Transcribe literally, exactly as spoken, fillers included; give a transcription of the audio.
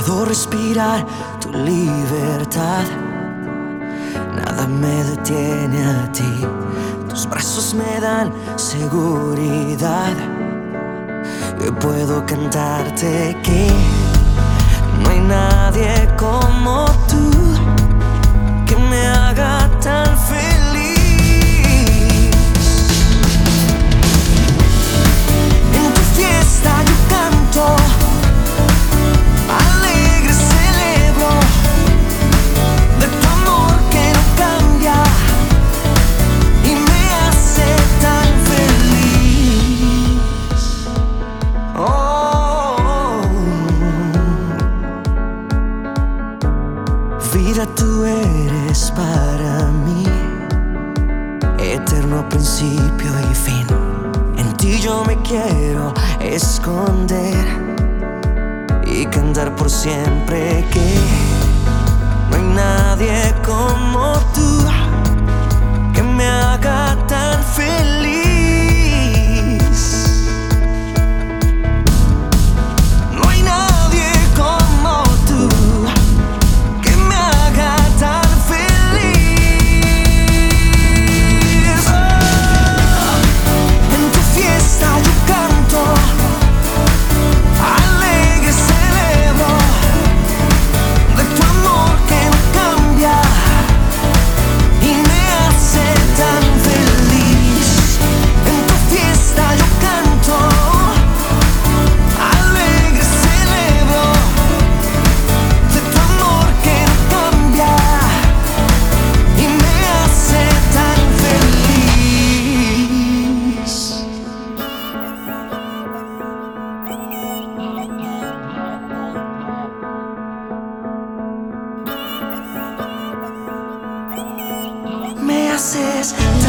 Puedo respirar tu libertad, nada me detiene a ti. Tus brazos me dan seguridad. Yo puedo cantarte que no hay nadie como tú que me haga tan feliz. En tu fiesta yo canto, alegre celebro de tu amor que no cambia y me hace tan feliz. Oh, vida, tú eres para mí eterno principio y fin. En ti yo me quiero esconder y cantar por siempre que no hay nadie como tú que me haga tan feliz. No hay nadie como tú que me haga tan feliz. Oh, en tu fiesta yo canto, alegre celebro de tu amor que no cambia y me hace tan feliz. En tu fiesta yo canto, alegre celebro de tu amor que no cambia y me hace tan feliz. Me haces